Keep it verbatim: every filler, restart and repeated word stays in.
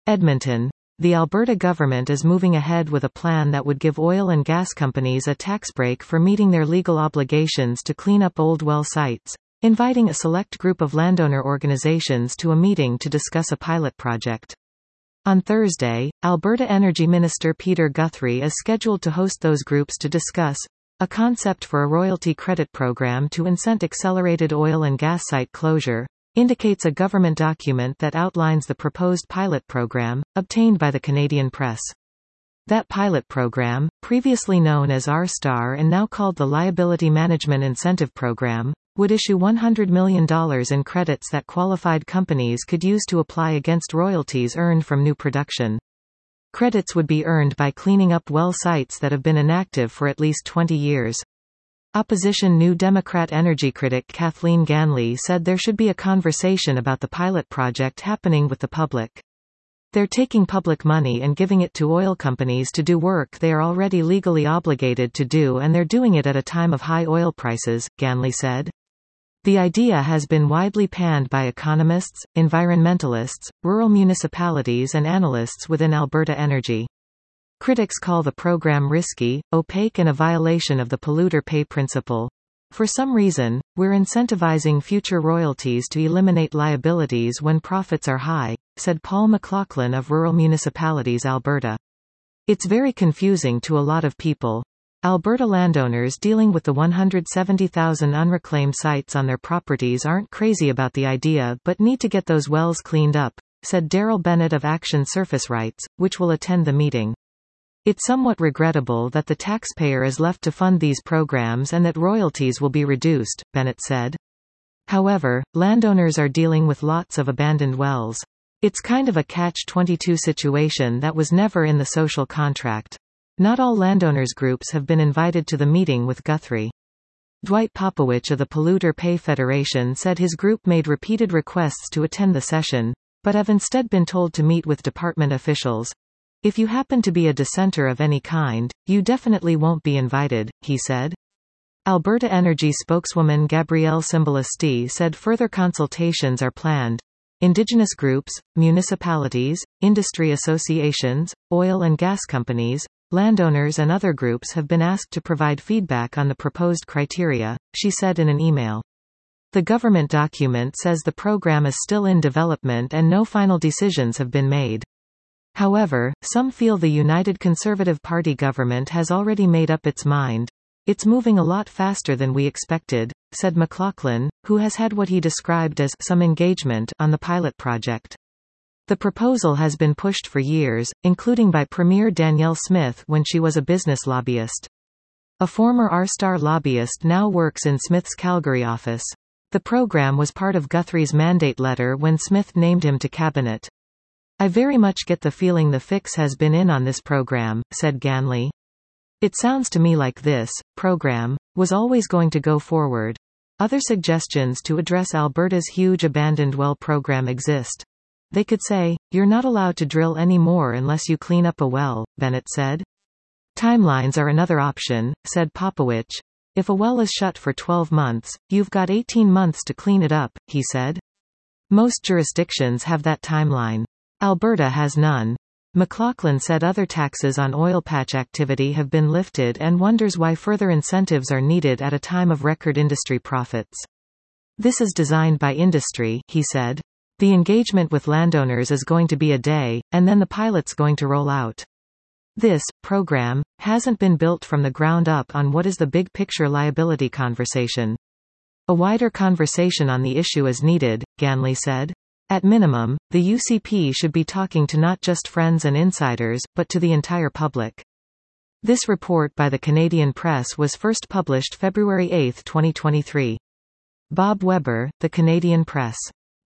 Edmonton. The Alberta government is moving ahead with a plan that would give oil and gas companies a tax break for meeting their legal obligations to clean up old well sites, inviting a select group of landowner organizations to a meeting to discuss a pilot project. On Thursday, Alberta Energy Minister Peter Guthrie is scheduled to host those groups to discuss a concept for a royalty credit program to incent accelerated oil and gas site closure, indicates a government document that outlines the proposed pilot program, obtained by the Canadian Press. That pilot program, previously known as R STAR and now called the Liability Management Incentive Program, would issue one hundred million dollars in credits that qualified companies could use to apply against royalties earned from new production. Credits would be earned by cleaning up well sites that have been inactive for at least twenty years. Opposition New Democrat energy critic Kathleen Ganley said there should be a conversation about the pilot project happening with the public. They're taking public money and giving it to oil companies to do work they are already legally obligated to do, and they're doing it at a time of high oil prices, Ganley said. The idea has been widely panned by economists, environmentalists, rural municipalities and analysts within Alberta Energy. Critics call the program risky, opaque and a violation of the polluter pay principle. For some reason, we're incentivizing future royalties to eliminate liabilities when profits are high, said Paul McLaughlin of Rural Municipalities Alberta. It's very confusing to a lot of people. Alberta landowners dealing with the one hundred seventy thousand unreclaimed sites on their properties aren't crazy about the idea but need to get those wells cleaned up, said Daryl Bennett of Action Surface Rights, which will attend the meeting. It's somewhat regrettable that the taxpayer is left to fund these programs and that royalties will be reduced, Bennett said. However, landowners are dealing with lots of abandoned wells. It's kind of a catch twenty-two situation that was never in the social contract. Not all landowners groups have been invited to the meeting with Guthrie. Dwight Popowich of the Polluter Pay Federation said his group made repeated requests to attend the session, but have instead been told to meet with department officials. If you happen to be a dissenter of any kind, you definitely won't be invited, he said. Alberta Energy spokeswoman Gabrielle Cymbalesti said further consultations are planned. Indigenous groups, municipalities, industry associations, oil and gas companies, landowners and other groups have been asked to provide feedback on the proposed criteria, she said in an email. The government document says the program is still in development and no final decisions have been made. However, some feel the United Conservative Party government has already made up its mind. It's moving a lot faster than we expected, said McLaughlin, who has had what he described as some engagement on the pilot project. The proposal has been pushed for years, including by Premier Danielle Smith when she was a business lobbyist. A former R STAR lobbyist now works in Smith's Calgary office. The program was part of Guthrie's mandate letter when Smith named him to cabinet. I very much get the feeling the fix has been in on this program, said Ganley. It sounds to me like this program was always going to go forward. Other suggestions to address Alberta's huge abandoned well program exist. They could say, you're not allowed to drill any more unless you clean up a well, Bennett said. Timelines are another option, said Popowich. If a well is shut for twelve months, you've got eighteen months to clean it up, he said. Most jurisdictions have that timeline. Alberta has none. McLaughlin said other taxes on oil patch activity have been lifted and wonders why further incentives are needed at a time of record industry profits. This is designed by industry, he said. The engagement with landowners is going to be a day, and then the pilot's going to roll out. This program hasn't been built from the ground up on what is the big picture liability conversation. A wider conversation on the issue is needed, Ganley said. At minimum, the U C P should be talking to not just friends and insiders, but to the entire public. This report by the Canadian Press was first published February eighth, twenty twenty-three. Bob Weber, The Canadian Press.